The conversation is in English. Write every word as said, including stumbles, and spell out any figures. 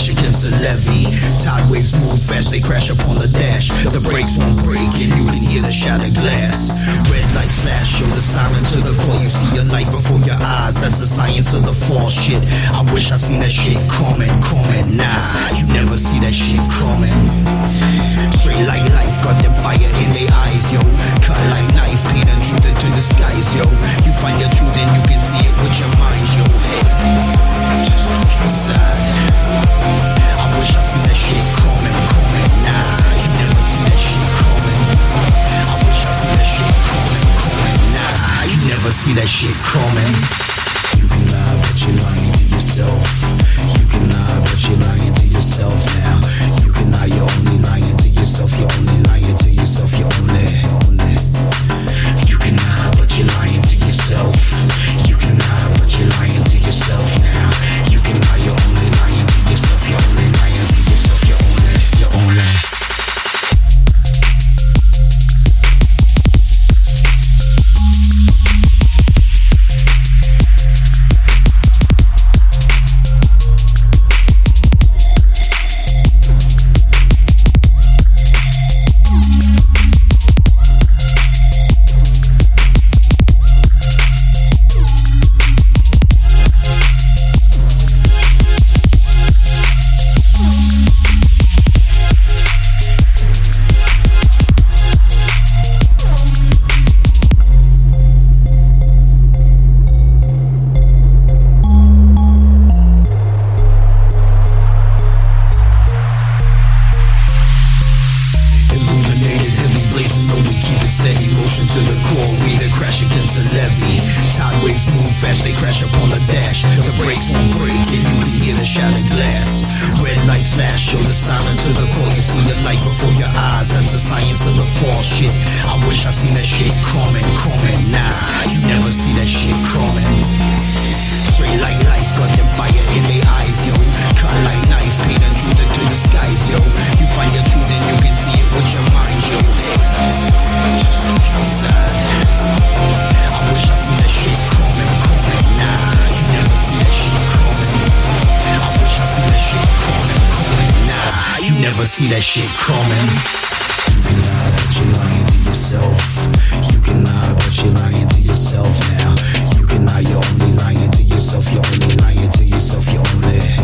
crash against the levee. Tide waves move fast, they crash upon the dash. The brakes won't break and you can hear the shattered glass. Red lights flash, show the siren to the call. You see a light before your eyes, that's the science of the false shit. I wish I seen that shit coming, coming. Nah, you never see that shit coming. Straight like life, got them fire in their eyes, yo. Cut like knife, paint and truth into the skies, yo. You find your truth and you can see it with your mind, yo. Hey, just look inside. I wish I seen that shit coming, coming. Nah, you never see that shit coming. I wish I seen that shit coming, coming. Nah, you never see that shit coming. You can lie, but you're lying to yourself. You can lie, but you're lying to yourself now. You can lie, you're only lying to yourself. You're only lying to yourself. You're only, only. You can lie, but you're lying to yourself. You can lie, but you're lying to yourself now. You can lie, you're only lying to yourself. You're only lying to yourself. You're only, you're only. See that shit coming. You can lie, but you're lying to yourself. You can lie, but you're lying to yourself now. You can lie, you're only lying to yourself. You're only lying to yourself. You're only.